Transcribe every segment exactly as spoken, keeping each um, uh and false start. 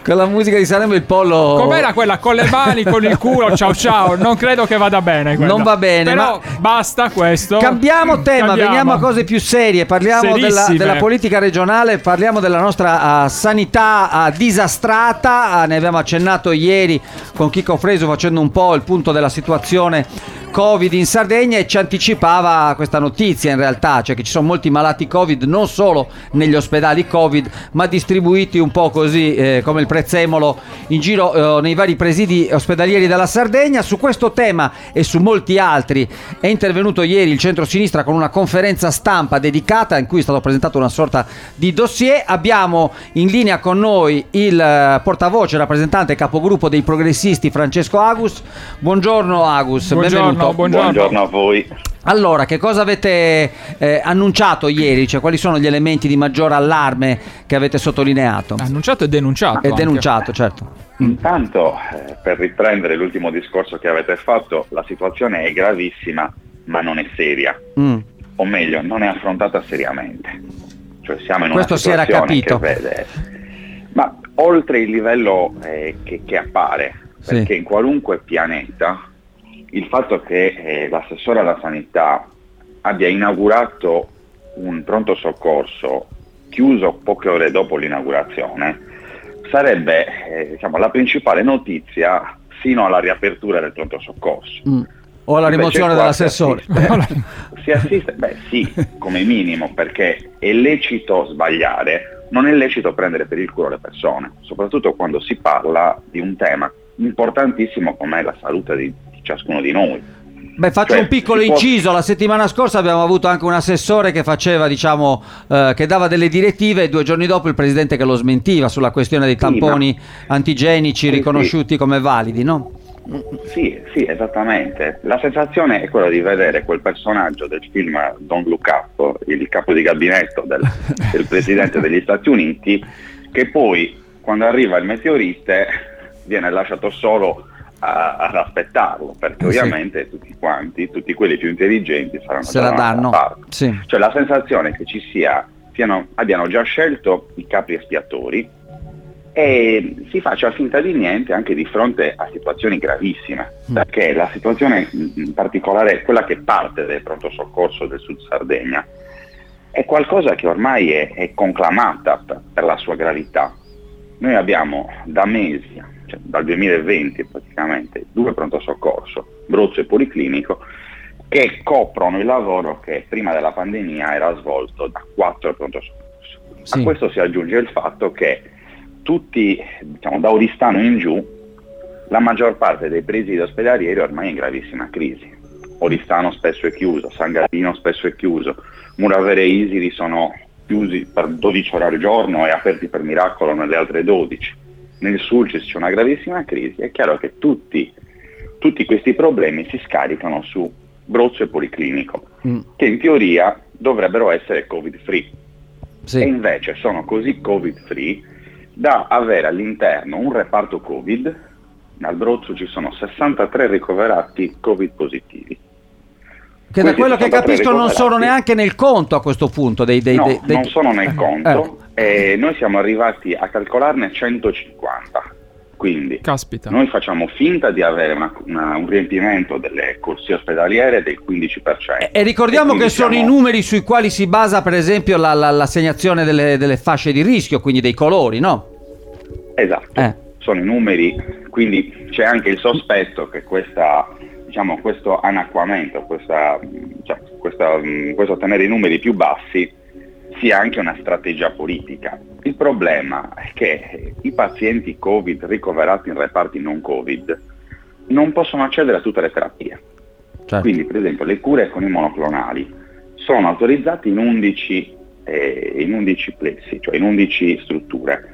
con la musica di Sanremo il pollo. Com'era quella con le mani, con il culo, ciao ciao? Non credo che vada bene quella. Non va bene. Però ma basta questo. Cambiamo tema, Cambiamo. veniamo a cose più serie. Parliamo della, della politica regionale, parliamo della nostra uh, sanità uh, disastrata. Uh, ne abbiamo accennato ieri con Chico Fresu facendo un po' il punto della situazione Covid in Sardegna, e ci anticipava questa notizia in realtà, cioè che ci sono molti malati Covid non solo negli ospedali Covid, ma distribuiti un po' così eh, come il prezzemolo in giro eh, nei vari presidi ospedalieri della Sardegna. Su questo tema e su molti altri è intervenuto ieri il centro-sinistra con una conferenza stampa dedicata in cui è stato presentato una sorta di dossier. Abbiamo in linea con noi il eh, portavoce, rappresentante capogruppo dei progressisti Francesco Agus. Buongiorno Agus, buongiorno, benvenuto. Buongiorno. Buongiorno a voi. Allora, che cosa avete eh, annunciato ieri? Cioè, quali sono gli elementi di maggior allarme che avete sottolineato? Annunciato e denunciato. E denunciato, certo. Intanto, eh, per riprendere l'ultimo discorso che avete fatto, la situazione è gravissima, ma non è seria. Mm. O meglio, non è affrontata seriamente. Cioè, siamo in Questo una situazione si era capito. che vede, ma oltre il livello eh, che, che appare, sì. Perché in qualunque pianeta il fatto che eh, l'assessore alla sanità abbia inaugurato un pronto soccorso chiuso poche ore dopo l'inaugurazione sarebbe eh, diciamo, la principale notizia fino alla riapertura del pronto soccorso. Mm. O alla rimozione dell'assessore. Si assiste, si assiste, beh sì, come minimo, perché è lecito sbagliare, non è lecito prendere per il culo le persone, soprattutto quando si parla di un tema importantissimo come la salute di ciascuno di noi. Beh, faccio cioè, un piccolo inciso. Può... La settimana scorsa abbiamo avuto anche un assessore che faceva, diciamo, eh, che dava delle direttive, e due giorni dopo il presidente che lo smentiva sulla questione dei tamponi sì, ma... antigenici sì, riconosciuti sì. come validi, no? Sì, sì, esattamente. La sensazione è quella di vedere quel personaggio del film Don't Look Up, il capo di gabinetto del, del presidente degli Stati Uniti, che poi, quando arriva il meteorite, viene lasciato solo A, ad aspettarlo, perché ovviamente sì. tutti quanti, tutti quelli più intelligenti saranno se la danno. Sì. Cioè la sensazione è che ci sia, siano, abbiano già scelto i capri espiatori e si faccia finta di niente anche di fronte a situazioni gravissime, mm. perché la situazione in particolare, quella che parte del pronto soccorso del Sud Sardegna, è qualcosa che ormai è, è conclamata per, per la sua gravità. Noi abbiamo da mesi, cioè dal duemilaventi praticamente, due pronto soccorso, Brozzo e Policlinico, che coprono il lavoro che prima della pandemia era svolto da quattro pronto soccorso. Sì. A questo si aggiunge il fatto che tutti, diciamo, da Oristano in giù, la maggior parte dei presidi ospedalieri ormai è in gravissima crisi. Oristano spesso è chiuso, San Gallino spesso è chiuso, Muravere e Isiri sono chiusi per dodici ore al giorno e aperti per miracolo nelle altre dodici. Nel Sulcis c'è una gravissima crisi. È chiaro che tutti, tutti questi problemi si scaricano su Brozzo e Policlinico, mm. che in teoria dovrebbero essere covid free, sì. e invece sono così covid free da avere all'interno un reparto Covid. Al Brozzo ci sono sessantatré ricoverati Covid positivi. Che da quello che capisco non sono neanche nel conto a questo punto. Dei, dei, no, dei, dei... non sono nel conto. Eh. E noi siamo arrivati a calcolarne centocinquanta. Quindi Caspita. Noi facciamo finta di avere una, una, un riempimento delle corsie ospedaliere del quindici per cento. E, e ricordiamo e che sono siamo... i numeri sui quali si basa per esempio la, la, l'assegnazione delle, delle fasce di rischio, quindi dei colori, no? Esatto, eh. sono i numeri, quindi c'è anche il sospetto che questa, diciamo, questo anacquamento, questa, cioè, questa, questo tenere i numeri più bassi sia anche una strategia politica. Il problema è che i pazienti Covid ricoverati in reparti non Covid non possono accedere a tutte le terapie. Certo. Quindi per esempio le cure con i monoclonali sono autorizzate in undici, eh, in undici plessi, cioè in undici strutture,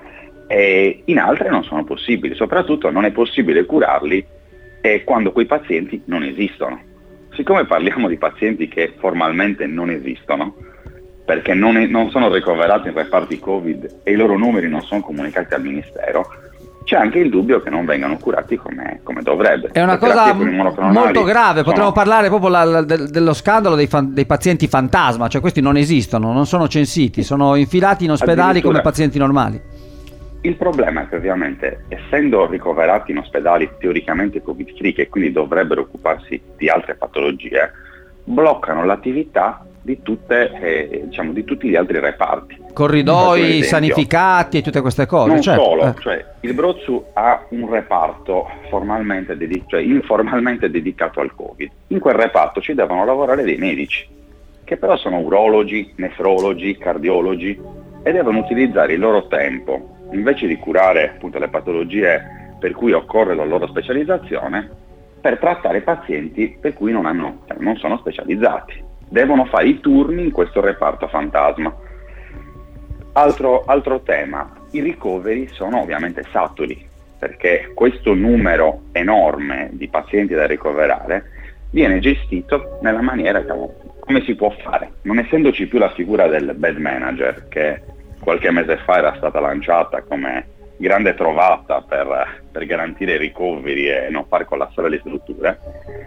e in altre non sono possibili. Soprattutto non è possibile curarli eh, quando quei pazienti non esistono. Siccome parliamo di pazienti che formalmente non esistono, perché non, è, non sono ricoverati in reparti Covid e i loro numeri non sono comunicati al Ministero, c'è anche il dubbio che non vengano curati come, come dovrebbe. È una cosa molto grave, sono... potremmo parlare proprio la, la, de, dello scandalo dei, fan, dei pazienti fantasma, cioè questi non esistono, non sono censiti, sono infilati in ospedali come pazienti normali. Il problema è che ovviamente, essendo ricoverati in ospedali teoricamente Covid-free, che quindi dovrebbero occuparsi di altre patologie, bloccano l'attività di tutte, eh, diciamo, di tutti gli altri reparti. Corridoi sanificati e tutte queste cose. Non certo. solo, eh. cioè il Brozzu ha un reparto formalmente dedicato, cioè informalmente dedicato al Covid. In quel reparto ci devono lavorare dei medici, che però sono urologi, nefrologi, cardiologi, e devono utilizzare il loro tempo, invece di curare appunto le patologie per cui occorre la loro specializzazione, per trattare pazienti per cui non, hanno, non sono specializzati. Devono fare i turni in questo reparto fantasma. Altro, altro tema, i ricoveri sono ovviamente saturi, perché questo numero enorme di pazienti da ricoverare viene gestito nella maniera, diciamo, come si può fare, non essendoci più la figura del bed manager, che qualche mese fa era stata lanciata come grande trovata per, per garantire i ricoveri e non far collassare le strutture.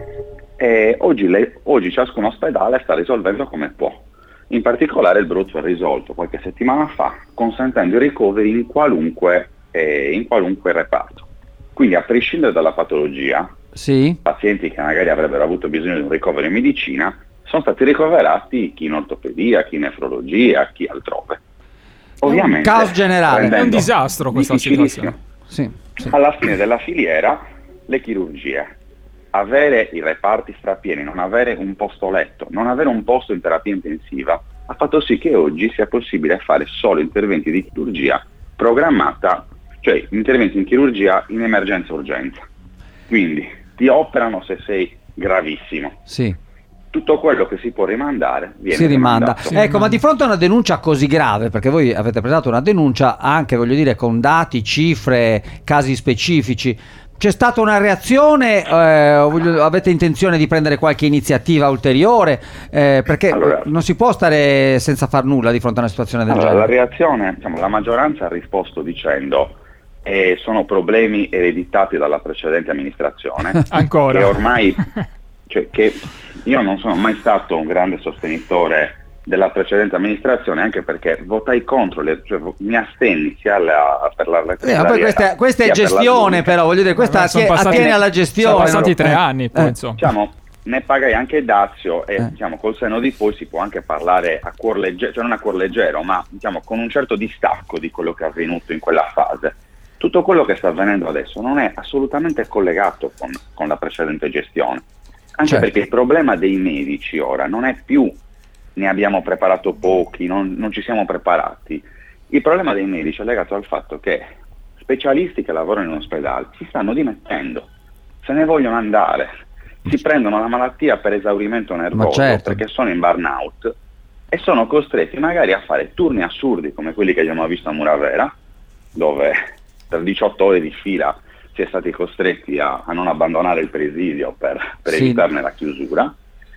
E oggi, le, oggi ciascun ospedale sta risolvendo come può. In particolare il Brozzu ha risolto qualche settimana fa consentendo i ricoveri in qualunque, eh, in qualunque reparto. Quindi a prescindere dalla patologia, sì. pazienti che magari avrebbero avuto bisogno di un ricovero in medicina sono stati ricoverati chi in ortopedia, chi in nefrologia, chi altrove. Ovviamente, un caos generale, è un disastro questa situazione. Sì, sì. Alla fine della filiera le chirurgie, avere i reparti strapieni, non avere un posto letto, non avere un posto in terapia intensiva, ha fatto sì che oggi sia possibile fare solo interventi di chirurgia programmata, cioè interventi in chirurgia in emergenza urgenza. Quindi ti operano se sei gravissimo. Sì. Tutto quello che si può rimandare viene si rimanda. rimandato. Ecco, rimanda. Ma di fronte a una denuncia così grave, perché voi avete presentato una denuncia anche, voglio dire, con dati, cifre, casi specifici, c'è stata una reazione? Eh, voglio, avete intenzione di prendere qualche iniziativa ulteriore? Eh, perché allora, non si può stare senza far nulla di fronte a una situazione del allora, genere. La reazione, diciamo, la maggioranza ha risposto dicendo eh, sono problemi ereditati dalla precedente amministrazione. Ancora. Che ormai, cioè, che io non sono mai stato un grande sostenitore della precedente amministrazione, anche perché votai contro, le, cioè, mi astenni sia alla, per la, per eh, la poi questa, questa è gestione, però voglio dire, questa eh, attiene, passati, attiene alla gestione. Sono passati no? tre eh, anni, poi, eh. insomma. Diciamo, ne pagai anche dazio e eh. diciamo, col senno di poi si può anche parlare a cuor leggero, cioè non a cuor leggero, ma diciamo con un certo distacco di quello che è avvenuto in quella fase. Tutto quello che sta avvenendo adesso non è assolutamente collegato con, con la precedente gestione, anche certo. perché il problema dei medici ora non è più ne abbiamo preparato pochi, non, non ci siamo preparati. Il problema dei medici è legato al fatto che specialisti che lavorano in ospedale si stanno dimettendo, se ne vogliono andare, si prendono la malattia per esaurimento nervoso, certo. perché sono in burnout e sono costretti magari a fare turni assurdi come quelli che abbiamo visto a Muravera, dove per diciotto ore di fila si è stati costretti a, a non abbandonare il presidio per, per sì. evitarne la chiusura.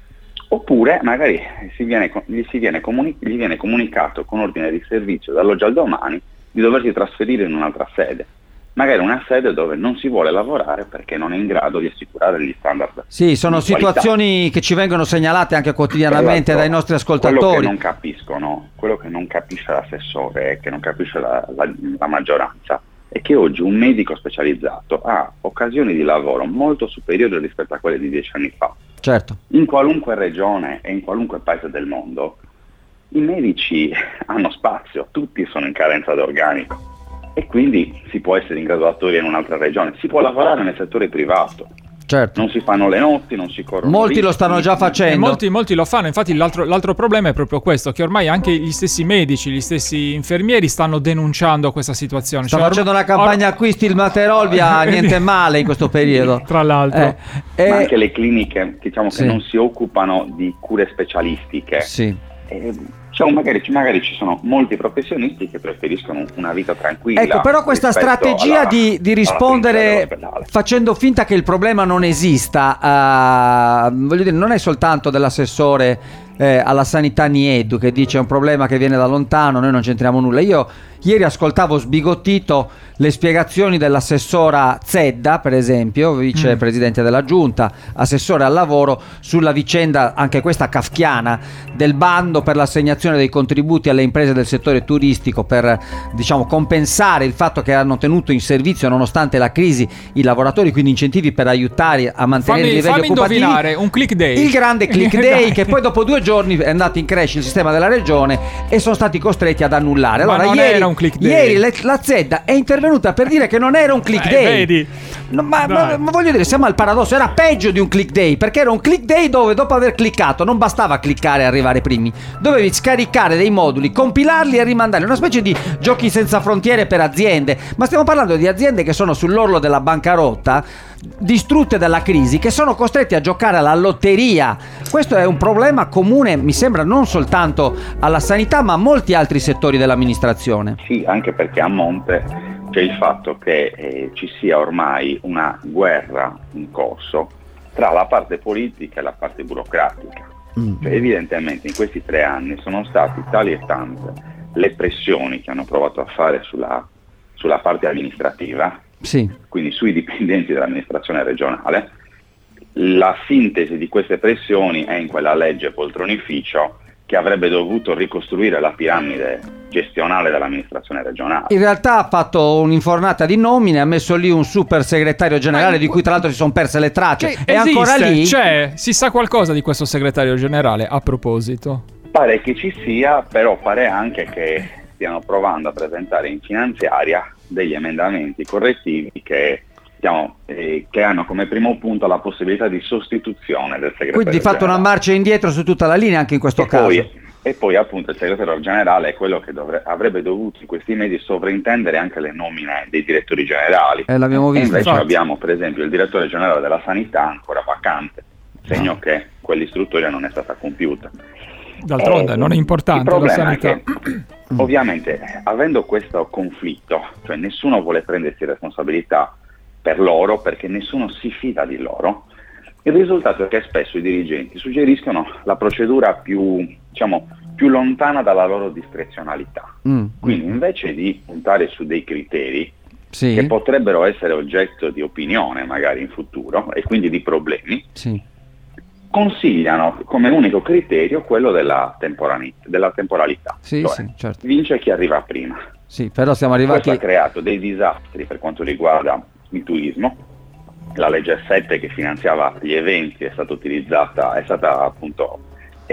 Oppure magari si viene, gli, si viene comuni- gli viene comunicato con ordine di servizio dall'oggi al domani di doversi trasferire in un'altra sede, magari una sede dove non si vuole lavorare perché non è in grado di assicurare gli standard. Sì, sono situazioni qualità. Che ci vengono segnalate anche quotidianamente dai nostri ascoltatori. Quello che non capiscono, quello che non capisce l'assessore, che non capisce la, la, la maggioranza, è che oggi un medico specializzato ha occasioni di lavoro molto superiori rispetto a quelle di dieci anni fa. Certo. In qualunque regione e in qualunque paese del mondo i medici hanno spazio, tutti sono in carenza di organico e quindi si può essere in graduatoria in un'altra regione, si può lavorare nel settore privato. Certo. Non si fanno le notti, non si corrono. Molti rischi. Lo stanno già facendo. Molti, molti lo fanno, infatti l'altro, l'altro problema è proprio questo, che ormai anche gli stessi medici, gli stessi infermieri stanno denunciando questa situazione. Sta cioè, facendo una campagna or- acquisti il Materol via niente male in questo periodo. Tra l'altro. Eh, eh, Ma anche le cliniche diciamo sì. che non si occupano di cure specialistiche. Sì. Eh, Cioè, magari, magari ci sono molti professionisti che preferiscono una vita tranquilla. Ecco, però questa strategia alla, di, di rispondere facendo finta che il problema non esista, uh, voglio dire, non è soltanto dell'assessore eh, alla sanità Niedu, che dice è un problema che viene da lontano, noi non c'entriamo nulla. Io ieri ascoltavo sbigottito le spiegazioni dell'assessora Zedda, per esempio, vicepresidente mm. della giunta, assessore al lavoro, sulla vicenda, anche questa kafkiana, del bando per l'assegnazione dei contributi alle imprese del settore turistico per, diciamo, compensare il fatto che hanno tenuto in servizio, nonostante la crisi, i lavoratori, quindi incentivi per aiutare a mantenere fammi, i livelli fammi occupativi. indovinare, un click day. Il grande click day che poi dopo due giorni è andato in crash il sistema della regione e sono stati costretti ad annullare. Allora, Ma non ieri, era un click day. Ieri le, la Zedda è intervenuta per dire che non era un click eh, day. Vedi? No, ma, ma, ma voglio dire, siamo al paradosso, era peggio di un click day, perché era un click day dove dopo aver cliccato non bastava cliccare e arrivare primi, dovevi scaricare dei moduli, compilarli e rimandarli, una specie di giochi senza frontiere per aziende. Ma stiamo parlando di aziende che sono sull'orlo della bancarotta, distrutte dalla crisi, che sono costretti a giocare alla lotteria. Questo è un problema comune, mi sembra, non soltanto alla sanità ma a molti altri settori dell'amministrazione. Sì, anche perché a monte c'è il fatto che eh, ci sia ormai una guerra in corso tra la parte politica e la parte burocratica. Mm. Cioè, evidentemente in questi tre anni sono stati tali e tante le pressioni che hanno provato a fare sulla, sulla parte amministrativa, sì. quindi sui dipendenti dell'amministrazione regionale. La sintesi di queste pressioni è in quella legge poltronificio che avrebbe dovuto ricostruire la piramide gestionale dell'amministrazione regionale. In realtà ha fatto un'infornata di nomine, ha messo lì un super segretario generale di cui tra l'altro si sono perse le tracce. Cioè, è esiste, ancora lì? Cioè, si sa qualcosa di questo segretario generale a proposito? Pare che ci sia, però pare anche che stiano provando a presentare in finanziaria degli emendamenti correttivi che Diciamo, eh, che hanno come primo punto la possibilità di sostituzione del segretario Quindi di fatto generale. Una marcia indietro su tutta la linea anche in questo e caso. Poi, e poi appunto il segretario generale è quello che dovre- avrebbe dovuto in questi mesi sovrintendere anche le nomine dei direttori generali. Eh, l'abbiamo visto, e invece infatti. abbiamo per esempio il direttore generale della sanità ancora vacante, segno no. che quell'istruttoria non è stata compiuta. D'altronde eh, non è importante il problema la sanità. È che, ovviamente, avendo questo conflitto, cioè nessuno vuole prendersi responsabilità per loro perché nessuno si fida di loro, il risultato è che spesso i dirigenti suggeriscono la procedura più, diciamo, più lontana dalla loro discrezionalità. Mm. Quindi invece di puntare su dei criteri sì. che potrebbero essere oggetto di opinione magari in futuro e quindi di problemi, sì. consigliano come unico criterio quello della, temporani- della temporalità. Sì, cioè, sì, certo. vince chi arriva prima. Sì, però siamo arrivati... Questo ha creato dei disastri per quanto riguarda il turismo. La legge sette che finanziava gli eventi è stata utilizzata, è stata appunto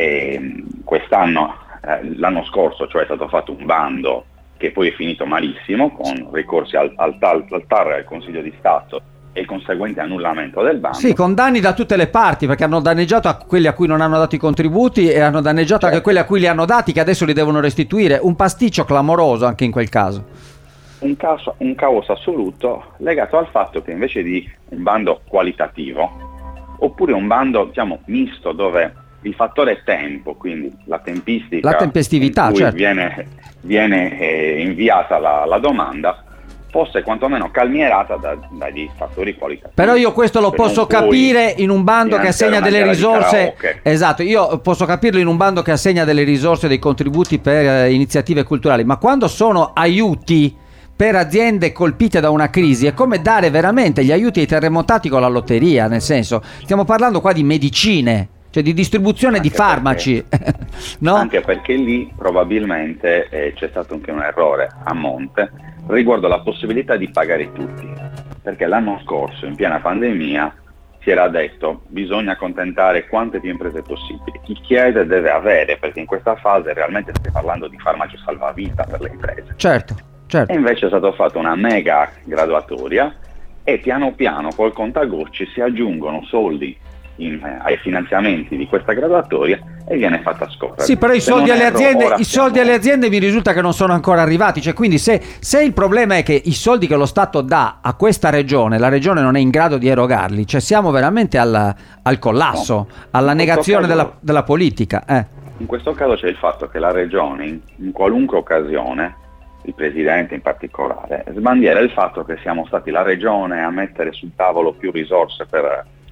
eh, quest'anno, eh, l'anno scorso, cioè è stato fatto un bando che poi è finito malissimo con ricorsi al, al, al T A R e al Consiglio di Stato e il conseguente annullamento del bando. Sì, con danni da tutte le parti, perché hanno danneggiato a quelli a cui non hanno dato i contributi e hanno danneggiato certo. anche quelli a cui li hanno dati, che adesso li devono restituire. Un pasticcio clamoroso anche in quel caso. Un caos, un caos assoluto legato al fatto che invece di un bando qualitativo, oppure un bando diciamo misto dove il fattore tempo, quindi la tempistica, la tempestività, in cui certo. viene, viene eh, inviata la, la domanda, fosse quantomeno calmierata da, dagli fattori qualitativi. Però io questo lo posso capire in un bando che assegna delle risorse. Esatto, io posso capirlo in un bando che assegna delle risorse, dei contributi per eh, iniziative culturali, ma quando sono aiuti per aziende colpite da una crisi è come dare veramente gli aiuti ai terremotati con la lotteria, nel senso, stiamo parlando qua di medicine, cioè di distribuzione anche di farmaci. Perché, no? Anche perché lì probabilmente eh, c'è stato anche un errore a monte riguardo alla possibilità di pagare tutti, perché l'anno scorso in piena pandemia si era detto bisogna accontentare quante più imprese possibili, chi chiede deve avere, perché in questa fase realmente stiamo parlando di farmaci salvavita per le imprese. Certo. Certo. E invece è stata fatta una mega graduatoria e piano piano col contagocci si aggiungono soldi in, eh, ai finanziamenti di questa graduatoria e viene fatta scorrere. Sì, però i se soldi, alle erro, aziende, i siamo... soldi alle aziende mi risulta che non sono ancora arrivati, cioè quindi se, se il problema è che i soldi che lo Stato dà a questa regione, la regione non è in grado di erogarli, cioè siamo veramente al, al collasso, no. alla in negazione caso, della, della politica. Eh. In questo caso c'è il fatto che la regione in, in qualunque occasione, il presidente in particolare, sbandiera il fatto che siamo stati la regione a mettere sul tavolo più risorse per,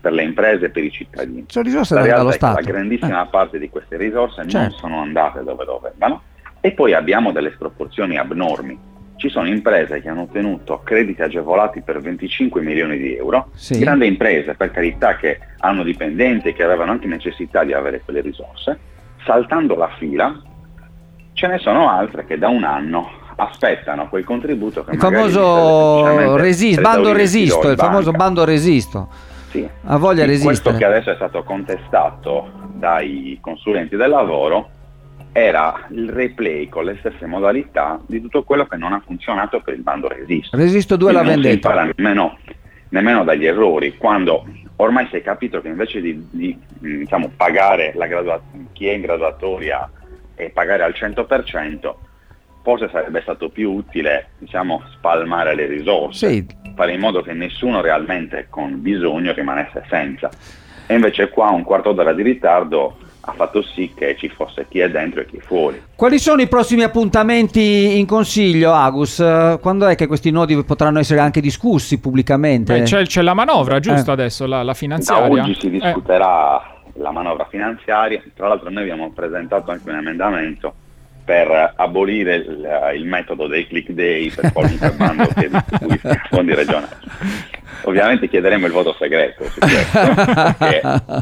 per le imprese e per i cittadini. Sono risorse la realtà dallo è che Stato. la grandissima eh. parte di queste risorse certo. non sono andate dove dovevano, e poi abbiamo delle sproporzioni abnormi. Ci sono imprese che hanno ottenuto crediti agevolati per venticinque milioni di euro, sì. grandi imprese per carità che hanno dipendenti e che avevano anche necessità di avere quelle risorse, saltando la fila. Ce ne sono altre che da un anno aspettano quel contributo che il magari famoso resist, bando resisto, il famoso bando resisto. Sì. Ha voglia di resistere. Questo che adesso è stato contestato dai consulenti del lavoro era il replay con le stesse modalità di tutto quello che non ha funzionato per il bando Resisto. Resisto due la vendetta. Non si impara nemmeno, nemmeno dagli errori, quando ormai si è capito che invece di, di diciamo, pagare la gradua- chi è in graduatoria e pagare al cento per cento, forse sarebbe stato più utile, diciamo, spalmare le risorse, sì. fare in modo che nessuno realmente con bisogno rimanesse senza. E invece qua un quarto d'ora di ritardo ha fatto sì che ci fosse chi è dentro e chi è fuori. Quali sono i prossimi appuntamenti in Consiglio, Agus? Quando è che questi nodi potranno essere anche discussi pubblicamente? Beh, c'è, c'è la manovra, giusto, eh. adesso, la, la finanziaria. Da oggi si discuterà eh. la manovra finanziaria. Tra l'altro noi abbiamo presentato anche un emendamento per abolire il, il metodo dei click day per qualunque bando che distribuisca fondi regionali. Ovviamente chiederemo il voto segreto su questo, perché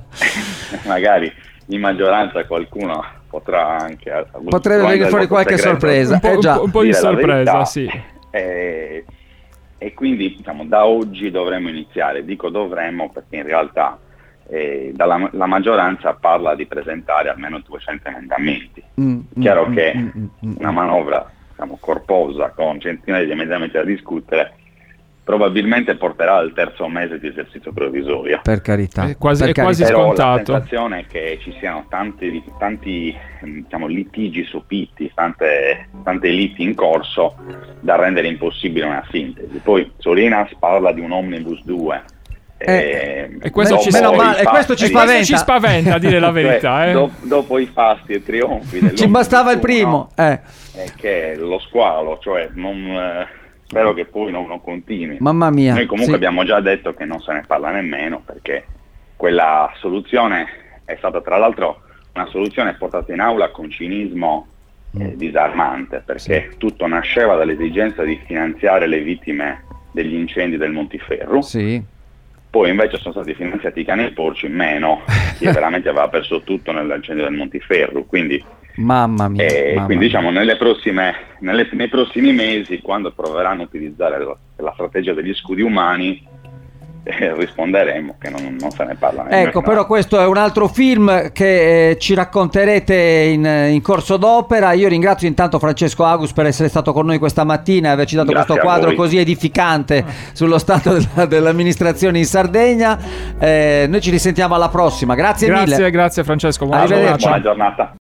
magari in maggioranza qualcuno potrà anche potrebbe venire fuori qualche segreto. sorpresa, un po', eh già. un po' di sorpresa, verità, sì. E, e quindi diciamo da oggi dovremmo iniziare. Dico dovremmo perché in realtà eh, dalla, la maggioranza parla di presentare almeno duecento emendamenti. Mm, Chiaro mm, che mm, mm, una manovra, diciamo, corposa con centinaia di emendamenti da discutere probabilmente porterà al terzo mese di esercizio provvisorio. Per carità. È quasi, per è quasi Però scontato. La sensazione è che ci siano tanti, tanti diciamo, litigi sopiti, tante, tante liti in corso da rendere impossibile una sintesi. Poi Solinas parla di un Omnibus due. Eh, e questo ci, meno male, e questo ci e spaventa. Questo ci spaventa, a dire la verità. Cioè, eh. do, dopo i fasti e trionfi ci bastava il primo. No? Eh. È che lo squalo, cioè non... Eh, spero che poi non, non continui. Mamma mia. Noi comunque sì. abbiamo già detto che non se ne parla nemmeno, perché quella soluzione è stata tra l'altro una soluzione portata in aula con cinismo eh, disarmante, perché sì. tutto nasceva dall'esigenza di finanziare le vittime degli incendi del Montiferru. Sì. Poi invece sono stati finanziati i cani e i porci, meno chi veramente aveva perso tutto nell'incendio del Montiferru. Quindi Mamma mia, e mamma quindi mia. diciamo nelle prossime, nelle, nei prossimi mesi, quando proveranno a utilizzare la, la strategia degli scudi umani, eh, risponderemo che non, non se ne parla nemmeno. Ecco, però questo è un altro film che eh, ci racconterete in, in corso d'opera. Io ringrazio intanto Francesco Agus per essere stato con noi questa mattina e averci dato Grazie questo quadro così edificante sullo stato della, dell'amministrazione in Sardegna. Eh, noi ci risentiamo alla prossima. Grazie, grazie mille. Grazie Francesco, buona Arrivederci. Buona giornata.